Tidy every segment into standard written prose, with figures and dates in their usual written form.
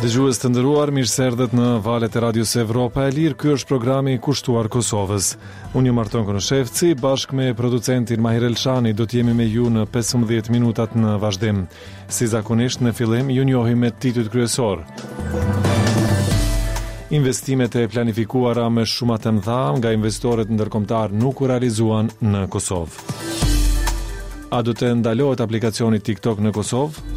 Dëgjues të nderuar, mirë se erdhët në valët e Radios Evropa e Lirë. Ky është programi i kushtuar Kosovës. Unë jam Marton Konoshevci, bashkë me producentin Mahir Elshani do të jemi me ju në 15 minutat në vazhdim. Si zakonisht në fillim ju njohim me titujt kryesor. Investimet e planifikuara me shumë të mëdha nga investitorët ndërkombëtar nuk u realizuan në Kosovë. A do të ndalohet aplikacioni TikTok në Kosovë?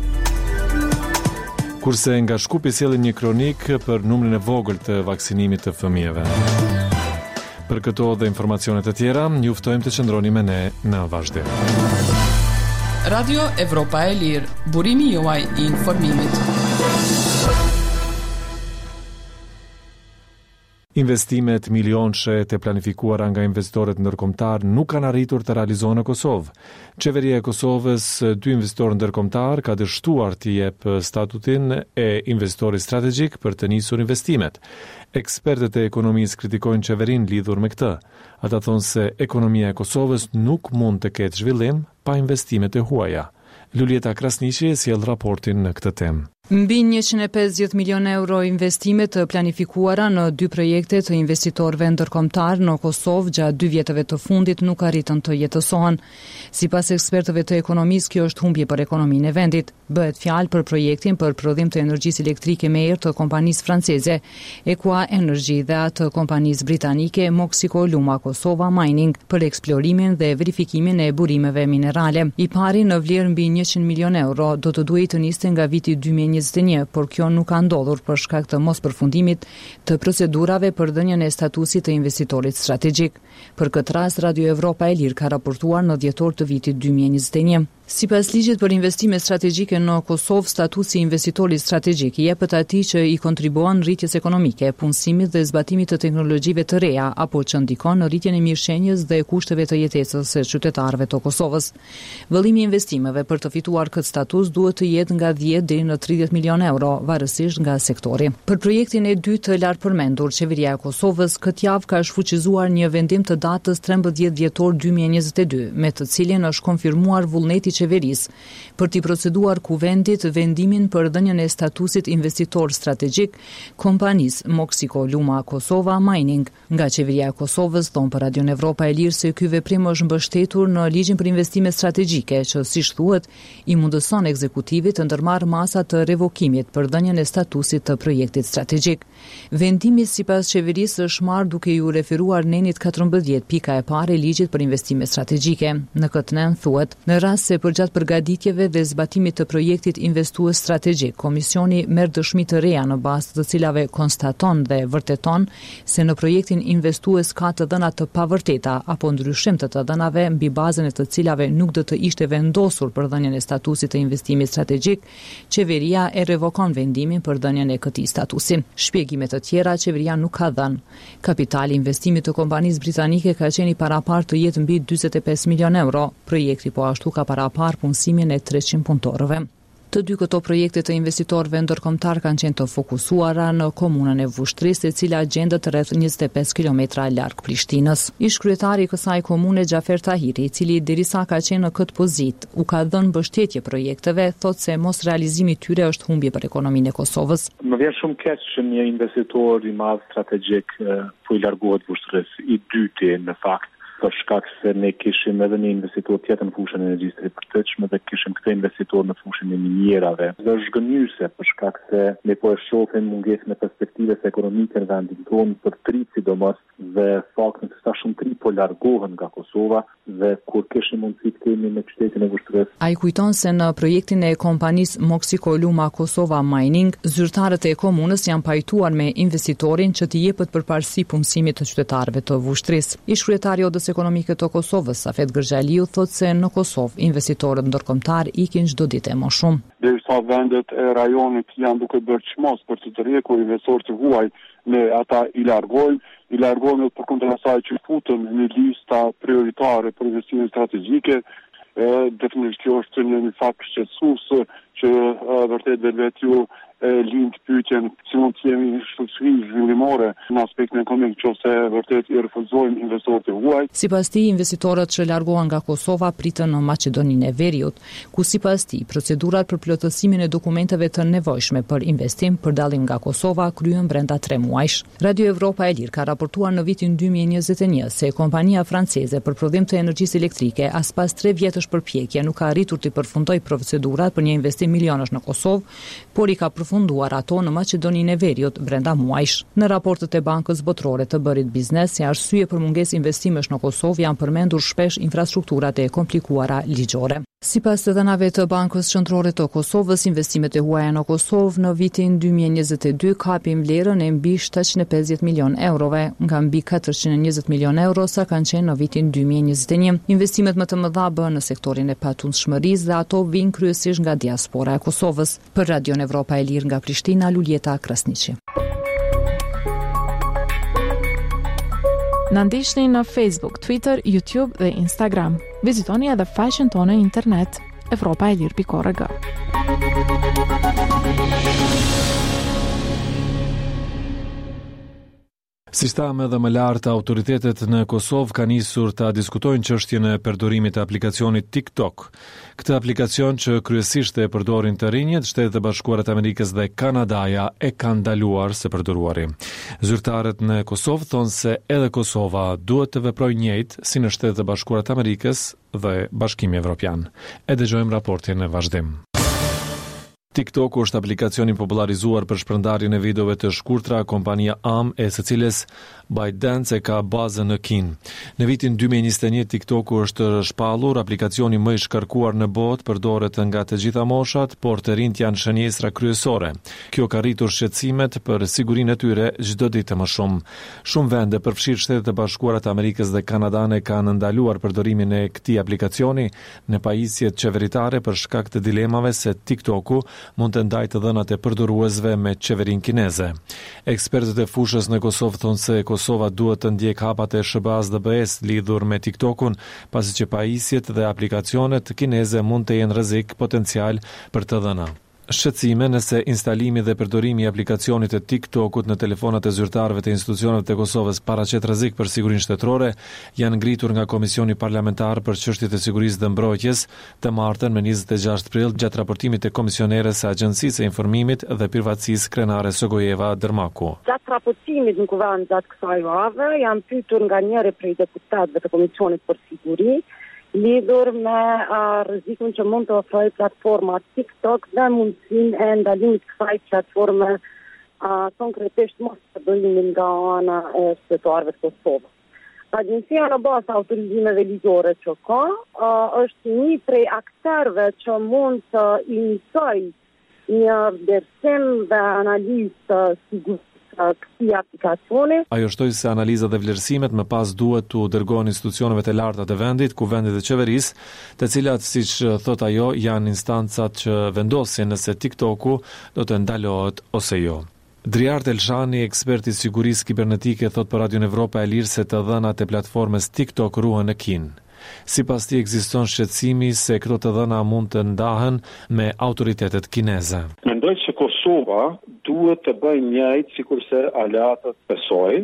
Kurse nga Shkupi sjellin një kronik për numrin e vogël të vaksinimit të fëmijëve. Për këto dhe informacione të tjera, ju ftojmë të qëndroni me ne në vazhdim. Radio Evropa e Lirë, burimi juaj i informimit. Investimet milionëshe të planifikuara nga investitorët ndërkombëtar nuk kanë arritur të realizohen në Kosovë. Qeveria e Kosovës, 2 investitorë ndërkombëtar, ka dështuar të jep statutin e investitori strategjik për të nisur investimet. Ekspertët e ekonomisë kritikojnë qeverinë lidhur me këtë. Ata thonë se ekonomia e Kosovës nuk mund të ketë zhvillim pa investimet e huaja. Lulieta Krasniqi sjell raportin në këtë temë. Mbi 150 milion euro investime të planifikuara në 2 projekte të investitorëve ndërkombëtar në Kosovë gjatë 2 vjetëve të fundit nuk arritën të jetësohen. Sipas ekspertëve të ekonomisë, kjo është humbje për ekonominë e vendit. Bëhet fjalë për projektin për prodhim të energjisë elektrike me erë të kompanisë franceze Equa Energy dhe atë kompanisë britanike Moxico Luma Kosova Mining për eksplorimin dhe verifikimin e burimeve minerale. I pari në vlerë mbi 100 milion euro do të duhej të niste nga viti 2021, por kjo nuk ka ndodhur për shkak të mospërfundimit të procedurave për dhënien e statusit të investitorit strategjik. Për këtë rast, Radio Evropa e Lirë ka raportuar në dhjetor të vitit 2021. Sipas ligjit për investime strategjike në Kosovë, statusi i investitorit strategjik jepet atij që i kontribuon rritjes ekonomike, punësimit dhe zbatimit të teknologjive të reja apo që ndikon në rritjen e mirëshenjës dhe kushteve të jetesës së qytetarëve të Kosovës. Vëllimi i investimeve për të fituar këtë status duhet të jetë nga 10 deri në 30 milion euro, varësisht nga sektori. Për projektin e dytë të lartë përmendur, qeveria e Kosovës këtë javë ka shfuqizuar një vendim të datës 13 dhjetor 2022, me të cilin është konfirmuar vullneti qeverisë për t'i proceduar kuvendit vendimin për dhënien e statusit investitor strategjik kompanisë Moxico Luma Kosova Mining. Nga qeveria e Kosovës thonë për Radio Evropa e Lirë se ky veprim është mbështetur në ligjin për investime strategjike, që siç thuhet i mundëson ekzekutivit të ndërmarrë masa të revokimit për dhënien e statusit të projektit strategjik. Vendimi sipas qeverisë është marrë duke ju referuar nenit 14 pika e parë e ligjit për investime strategjike. Në këtë nen thuhet, në rast se përgjatë përgatitjeve dhe zbatimit të projektit investues strategjik, komisioni merr dëshmi të reja në bazë të cilave konstaton dhe vërteton se në projektin investues ka të dhëna të pavërteta apo ndryshim të dhënave mbi bazën e të cilave nuk do të ishte vendosur për dhënien e statusit të investimit strategjik, qeveria e revokon vendimin për dhënien e këtij statusi. Shpjegime të tjera qeveria nuk ka dhënë. Kapitali investimit të kompanisë britanike ka qenë parapar të jetë mbi 45 milion euro. Projekti po ashtu ka parapar punësimin e 300 punëtorëve. Të dy këto projekte të investitorëve ndërkombëtar kanë qenë të fokusuara në komunën e Vushtrisë, e cila gjendet rreth 25 kilometra larg Prishtinës. Ish kryetari i kësaj komune Xhafer Tahiri, i cili derisa ka qenë në këtë pozitë, u ka dhënë mbështetje projekteve, thotë se mos realizimi i tyre është humbje për ekonominë e Kosovës. Më vjen shumë keq që një investitor i madh strategjik po i largohet Vushtrisë, i dyti në fakt, për shkak se ne kishim edhe një investitor tjetër në fushën e energjisë së përgjithshme dhe kishim këtë investitor në fushën e minierave. Dhe është gënjyese për shkak se ne po e shohim mungesën e perspektivës ekonomike në vendin tonë për tri sidomos dhe faktin se sa shumë tri po largohen nga Kosova dhe kur kishim mundësi të kemi në qytetin e Vushtrisë. Ai kujton se në projektin e kompanisë Moxico Luma Kosova Mining, zyrtarët e komunës janë pajtuar me investitorin që t'i jepet përparësi punësimit të qytetarëve të Vushtrisë. Ish kryetari i ekonomike të Kosovës, Safet Gërxhaliu, thotë se në Kosovë investitorët ndërkombëtar ikin çdo ditë më shumë. Derisa vendet e rajonit janë duke bërë çmos për të tërhequr investorë të huaj, ne ata i largojnë përkundër asaj që futën në lista prioritare për investime strategjike. Definitivisht kjo është një fakt shqetësues që vërtet vetë ju lind pyetjen si mund të jemi shoqëri zhvillimore në aspektin ekonomik, nëse vërtet i refuzojmë investorët e huaj. Sipas tij, investitorët që largohen nga Kosova pritën në Maqedoninë e Veriut, ku sipas tij procedurat për plotësimin e dokumenteve të nevojshme për investim për dallim nga Kosova kryhen brenda 3 muajsh. Radio Evropa e Lirë ka raportuar në vitin 2021 se kompania franceze për prodhim të energjisë elektrike as pas 3 vjetësh përpjekje nuk ka arritur të përfundojë procedurat për një investim milionësh në Kosovë, por i ka përfunduar ato në Maqedoninë e Veriut brenda muajsh. Në raportet e Bankës Botërore të Bërit Biznes, si arsye për mungesë investimesh në Kosovë janë përmendur shpesh infrastrukturat e komplikuara ligjore. Sipas të dhënave të Bankës Qendrore të Kosovës, investimet e huaja në Kosovë në vitin 2022 kapin vlerën e mbi 750 milion eurove, nga mbi 420 milion euro sa kanë qenë në vitin 2021. Investimet më të mëdha bëhen në sektorin e patundshmërisë dhe ato vijnë kryesisht nga diaspora e Kosovës. Për Radio Evropa e Lirë nga Prishtina, Luljeta Krasniqi. Na ndiqni në Facebook, Twitter, YouTube dhe Instagram. Vizitoni edhe faqen tonë internet evropaelir.org. Si shtam edhe më lartë, autoritetet në Kosovë kanë nisur ta diskutojnë çështjen e përdorimit të aplikacionit TikTok. Këtë aplikacion që kryesisht e përdorin të rinjët, Shtetet e Bashkuara të Amerikës dhe Kanadaja e kanë ndaluar së përdoruari. Zyrtarët në Kosovë thonë se edhe Kosova duhet të veprojë njëjtë si në Shtetet e Bashkuara të Amerikës dhe Bashkimi Evropian. E dëgjojmë raportin në vazhdim. TikTok është aplikacioni popularizuar për shpërndarjen e videove të shkurtra, kompania e së cilës ByteDance ka bazën në Kinë. Në vitin 2021 TikTok është shpallur, aplikacioni më i shkarkuar në botë, përdoret nga të gjitha moshat, por të rinjt janë shënjestra kryesore. Kjo ka rritur shqetësimet për sigurinë e tyre çdo ditë më shumë. Shumë vende, përfshirë Shtetet e Bashkuara të Amerikës dhe Kanadane, kanë ndaluar përdorimin e këtij aplikacioni në pajisjet qeveritare për shkak të dilemave se TikToku mund të ndajë të dhënat e përdoruesve me qeverinë kineze. Ekspertët e fushës në Kosovë thonë se Kosova duhet të ndjek hapat e SBA-s lidhur me TikTokun, pasi që pajisjet dhe aplikacionet kineze mund të jenë rrezik potencial për të dhëna. Shqetësime nëse instalimi dhe përdorimi i aplikacionit të TikTokut në telefonat e zyrtarëve të institucioneve të Kosovës paraqet rrezik për sigurinë shtetërore janë ngritur nga Komisioni Parlamentar për Çështjet e Sigurisë dhe Mbrojtjes të martën me 26 prill gjatë raportimit të komisioneres së Agjencisë së Informimit dhe Privatësisë Krenare Sogojeva Dërmaku. Gjatë raportimit në kuvend gjatë kësaj jave janë pyetur nga njëri prej deputatëve të Komisionit për Siguri lidhur me rrezikun që mund të ofrojë platforma TikTok dhe mundësinë e ndalimit kësaj platforme konkretisht mos përdorimin nga ana e shtetuarëve të Kosovës. Agjencia në bazë autorizimeve ligjore që ka është një prej aktorëve që mund të iniciojë një vlerësim dhe analizë të sigurisë këtij aplikacioni. Ajo shtoi se analiza dhe vlerësimet më pas duhet të dërgohen institucioneve të larta të vendit, kuvendit dhe qeverisë, të cilat, siç thot ajo, janë instancat që vendosin nëse TikToku do të ndalohet ose jo. Driart Elshani, ekspert i sigurisë kibernetike, thot për Radio Evropa e Lirë se të dhënat e platformës TikTok ruhen në Kinë. Sipas tij ekziston shqetësimi se këto të dhëna mund të ndahen me autoritetet kineze. Mendoj se Kosova duhet të bëjë njëjtë sikurse aleatët besoj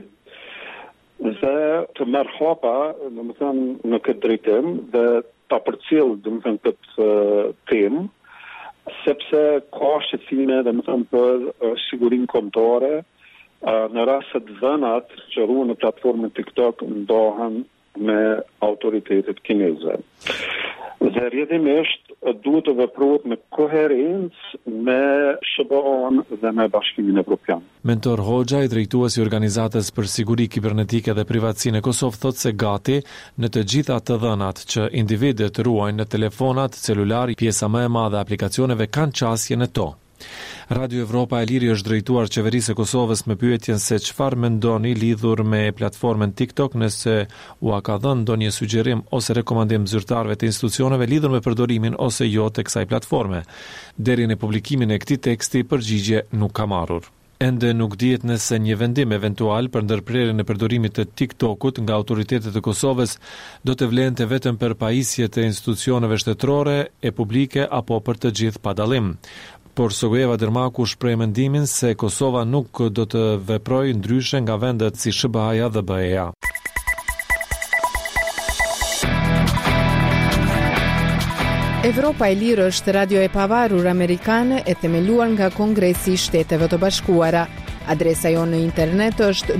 dhe të marrë hapa, domethënë në këtë drejtim dhe ta përcjell domethënë këtë temë, sepse ka shqetësime domethënë për sigurinë kombëtare në rast se dhënat që ruhen në platformën TikTok ndahen me autoritetet kineze. Dhe rrjedhimisht duhet të veprohet me koherencë me SBA-n dhe me Bashkimin Evropian. Mentor Hoxha, i drejtuesi i Organizatës për Siguri Kibernetike dhe Privatësinë e Kosovë, thotë se gati në të gjitha të dhënat që individët ruajnë në telefonat celular, pjesa më e madhe e aplikacioneve kanë qasje në to. Radio Evropa e Lirë është drejtuar qeverisë së Kosovës me pyetjen se çfarë mendoni lidhur me platformën TikTok, nëse u ka dhënë ndonjë sugjerim ose rekomandim zyrtarëve të institucioneve lidhur me përdorimin ose jo të kësaj platforme. Deri në publikimin e këtij teksti përgjigje nuk ka marrur. Ende nuk dihet nëse një vendim eventual për ndërprerjen e përdorimit të TikTokut nga autoritetet e Kosovës do të vlente vetëm për pajisjet e institucioneve shtetërore e publike apo për të gjithë pa dallim. por Sogojeva Dermaku shpreh mendimin se Kosova nuk do të veprojë ndryshe nga vendet si SBA-ja dhe BE-ja. Evropa e Lirë është radio e pavarur amerikane e themeluar nga Kongresi i Shteteve të Bashkuara. Adresa jonë në internet është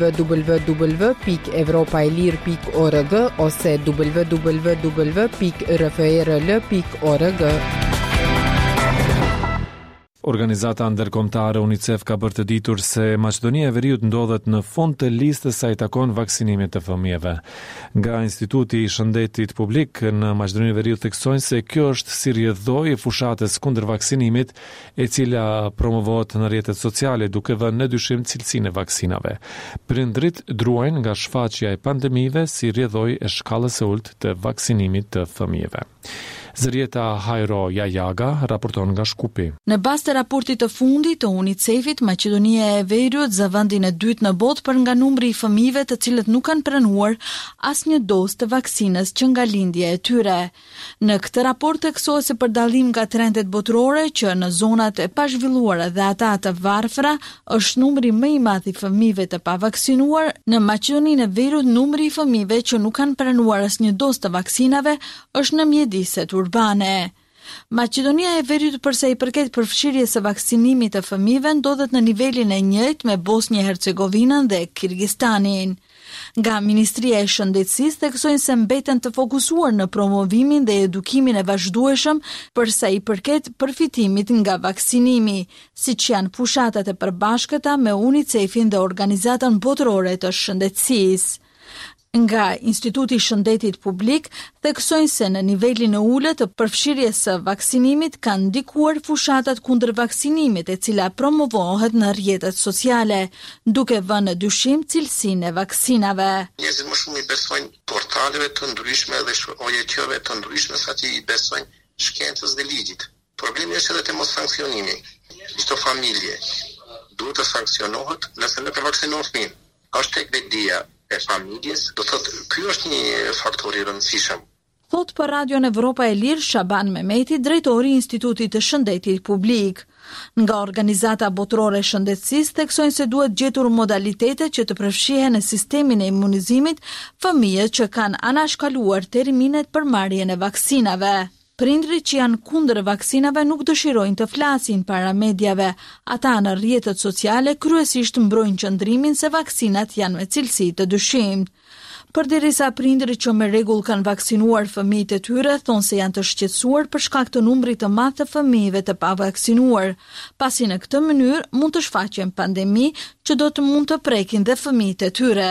www.evropaelir.org ose www.rfrl.org. Organizata ndërkombëtare UNICEF ka bërë të ditur se Maqedonia e Veriut ndodhet në fund të listës sa i takon vaksinimit të fëmijëve. Nga Instituti i Shëndetit Publik në Maqedoninë e Veriut theksojnë se kjo është si rrjedhoj e fushatës kundër vaksinimit, e cila promovohet në rrjetet sociale duke vënë në dyshim cilësinë e vaksinave. Prindrit druajnë nga shfaqja e pandemive si rrjedhoj e shkallës së ulët të vaksinimit të fëmijëve. Zërieta Hajro Jajaga raporton nga Shkupi. Në bazë të raportit të fundit të UNICEF-it, Maqedonia e Veriut zë vendin e dytë në botë për nga numri i fëmijëve të cilët nuk kanë pranuar asnjë dozë të vaksinës që nga lindja e tyre. Në këtë raport theksohet se për dallim nga trendet botërore që në zonat e pazhvilluara dhe ata të varfra është numri më i madh i fëmijëve të pavaksinuar, në Maqedoninë e Veriut numri i fëmijëve që nuk kanë pranuar asnjë dozë të vaksinave është në mjediset urbane. Maqedonia e Veriut përsa i përket përfshirjes së vaksinimit të fëmijëve ndodhet në nivelin e njëjtë me Bosnjë-Hercegovinën dhe Kirgistanin. Nga Ministria e Shëndetësisë theksojnë se mbeten të fokusuar në promovimin dhe edukimin e vazhdueshëm përsa i përket përfitimit nga vaksinimi, siç janë fushatat e përbashkëta me UNICEF-in dhe Organizatën Botërore të Shëndetësisë. Nga Instituti i Shëndetit Publik theksojnë se në nivelin e ulët të përfshirjes së vaksinimit kanë ndikuar fushatat kundër vaksinimit, e cila promovohet në rrjetet sociale, duke vënë në dyshim cilësinë e vaksinave. Njerëzit më shumë i besojnë portaleve të ndryshme dhe OJQ-ve të ndryshme sa që i besojnë shkencës dhe ligjit. Problemi është edhe te mos sankcionimi. Çdo familje duhet të sankcionohet nëse nuk e vaksinon fëmin. Është tek vetdia e familjes, do thotë ky është një faktor i rëndësishëm. Thot për Radion Evropa e Lirë Shaban Mehmeti, drejtori i Institutit të Shëndetit Publik. Nga Organizata Botërore e Shëndetësisë theksojnë se duhet gjetur modalitete që të përfshihen në sistemin e imunizimit fëmijët që kanë anashkaluar terminet për marrjen e vaksinave. Prindrit që janë kundër vaksinave nuk dëshirojnë të flasin para mediave. Ata në rrjetet sociale kryesisht mbrojnë qëndrimin se vaksinat janë me cilësi të dyshimt. Përderisa prindrit që me rregull kanë vaksinuar fëmijët e tyre thonë se janë të shqetësuar për shkak të numrit të madh të fëmijëve të pavaksinuar, pasi në këtë mënyrë mund të shfaqen pandemi që do të mund të prekin dhe fëmijët e tyre.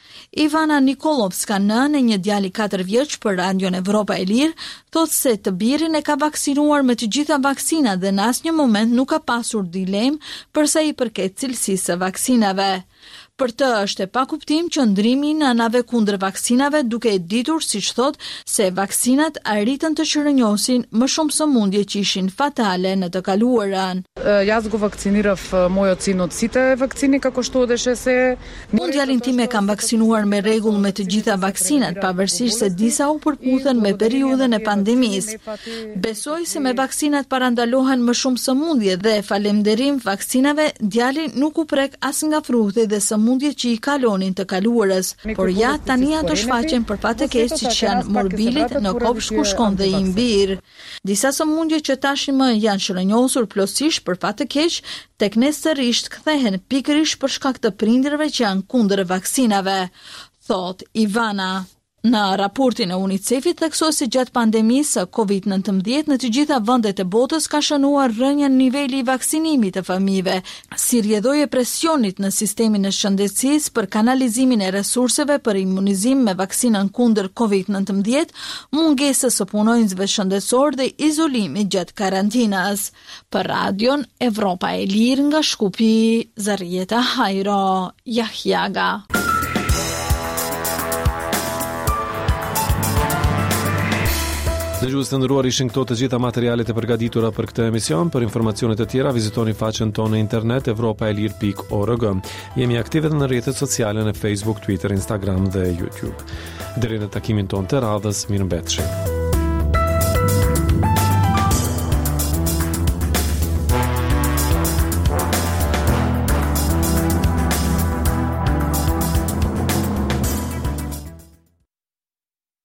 Ivana Nikolovska, nënë e një djali 4 vjeç për Radion Evropa e Lirë, thotë se të birin e ka vaksinuar me të gjitha vaksinat dhe në asnjë moment nuk ka pasur dilemë përsa i përket cilësisë së vaksinave. Për të është e pakuptim qëndrimi në anave kundër vaksinave, duke e ditur, siç thotë, se vaksinat arritën të shërënjosin më shumë sëmundje që ishin fatale në të kaluarën. Jaz go vakcinirав mojot sin od site vakcini, kako što deshe se... Unë djalin tim e kam vaksinuar me rregull me të gjitha vaksinat, pavarësisht se disa u përputhen me periudhën e pandemisë. Besoj se me vaksinat parandalohen më shumë sëmundje dhe falënderim vaksinave, djali nuk u prek as nga fruthi dhe sëmundje që i kalonin të kaluarës, por ja tani janë të shfaqen për fat të keq siç janë morbilit në kopsht ku shkon dhe i mbir. Disa sëmundje që tashmë janë shëronjosur plotësisht për fat të keq, tek ne sërish kthehen pikërisht për shkak të prindërve që janë kundër vaksinave, thot Ivana. Në raportin e UNICEF-it theksohet se gjatë pandemisë së COVID-19 në të gjitha vendet e botës ka shënuar rënjën niveli i vaksinimit të fëmijëve, si rrjedhojë e presionit në sistemin e shëndetësisë për kanalizimin e resurseve për imunizim me vaksinën kundër COVID-19, mungesës së punonjësve shëndetësor dhe izolimit gjatë karantinës. Për Radion Evropa e Lirë nga Shkupi, Zarieta Hajro Jahjaga. Dëgjues të nderuar, ishin këto të gjitha materialet e përgatitura për këtë emision. Për informacione të tjera vizitoni faqen tonë në internet evropaelir.org. Jemi aktive në rrjetet sociale në Facebook, Twitter, Instagram dhe YouTube. Deri në takimin tonë të radhës, mirëmbëjtje.